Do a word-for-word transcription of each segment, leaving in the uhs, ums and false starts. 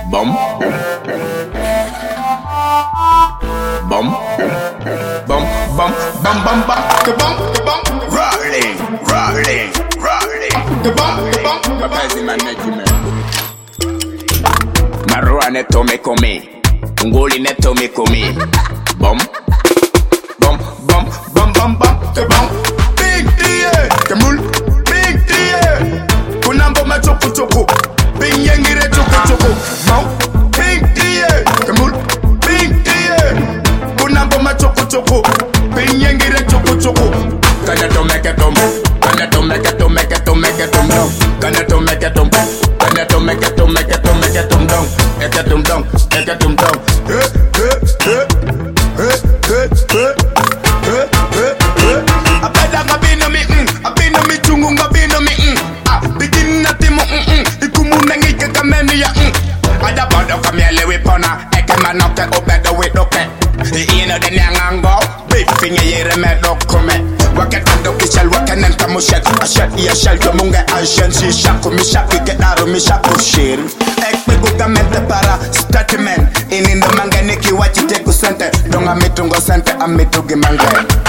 Bum. Bum. Bum. Bum. Bum. Bum. Bum. Kabum. Kabum. Rolling. Rolling. Rolling. Kabum. Kabum. Kapazi management. Marua neto me komi. Ngoli neto me komi. Bum. Bum. Bum. Bum. Bum. Bum. Kabum. Big D A. Kamul. Big D A. Kunambo machoku choku. Bing yengire choku choku. Mau. Big D A. Kamul. Big D A. Kunambo machoku choku. Bing yengire choku choku. Kana to make it um. Kana to make it to make it to make it um down. Kana to make it um. Kana to make it to make it to make it um down. Make it um down. Make it um down. Hey hey hey hey hey hey hey hey hey. Abeda ngabino mi mm. Abino mi chungu ngabino mi mm. Ah, begin na timo mm mm. Ikumu nengike kameni ya mm. Ada bodo kamele wipona. Eke manoke obedo widoke. Ino de nyangango. Bifinge yere me dokume. Waket ando kishel waken enta mushet. Ashet iya shel yomunge ashen. Si shaku mi shaku gedaro mi shaku shir. Ek pegutamente para statement. Inindo mange niki wachite kusente. Donga mitungo sente amitugi mange.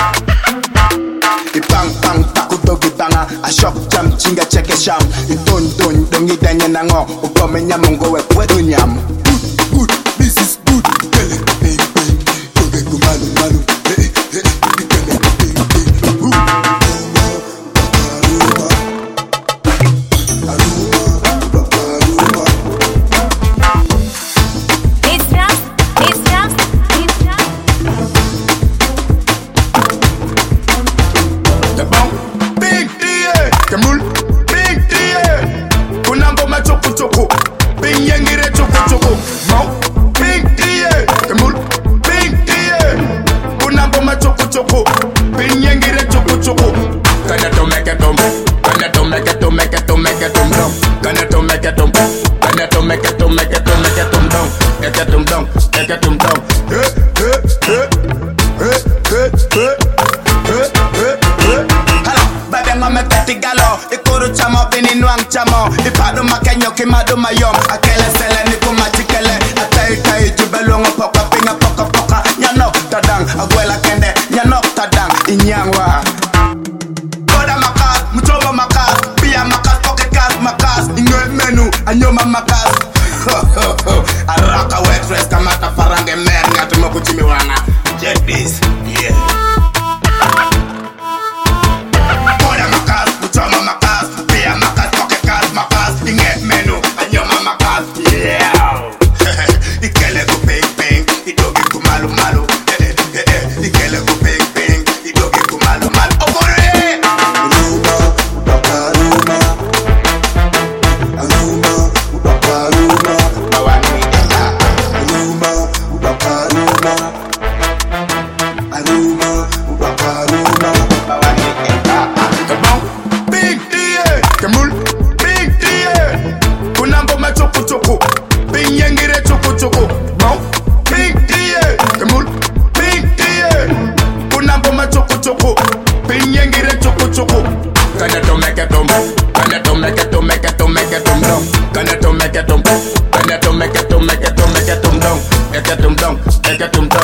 Ipang pang taku dogi banga. Ashok jam chinga cheke sham. Itun dun dongi denye nango. Ukome nyamungo we kwedu nyam. Good, good, this is good. Kele, bing, bing. Toge kumalu, malu. Hey, hey, kele, bing, bing. Ooh. It's Rams, it's Rams, it's Rams. The bum, Big D A, Kamul, Big D A, Kunambo machoku choku, Bing yengire choku choku, Mau, Big D A, Kamul, Big D A, Kunambo machoku choku, Bing yengire choku choku. Kana to make it um, kana to make it to make it to make it um down, kana to make it um, kana to make it to make it to make it um down, make it um down, make it um down. Hey hey hey hey hey hey hey hey hey. Hello, baby, mama teti galo, ikuru chamo bini nuang chamo, ipado makenyo kimado mayom, akele sele ni kumachikele, atai tai jubelongo poka pinga poka poka, nyano tadang, abuela kende, nyano tadang, inyangwa. Koda makas, muchoma makas, pia makas, pocket gas makas, ingwe menu, anyoma makas. Araka wet dress kamata farange mer ngatu makuchimi wana. Check this, yeah. Koda makas, muchoma makas, pia makas, pocket gas makas, ingwe menu, anyoma makas, yeah. Ikele go ping ping, idogi kumalu malu, eh eh eh eh. Ikele go ping ping, idogi kumalu malu. Ogore! Big D A, Kamul, Big D A, Kunambo machoku choku, Bing yengire choku choku, Mau, Big D A, Kamul, Big D A, Kunambo machoku choku, Bing yengire choku choku. Kana to make it um, kana to make it to make it to make it um down, kana to make it um, kana to make it to make it to make it um down, make it um down, make it um down.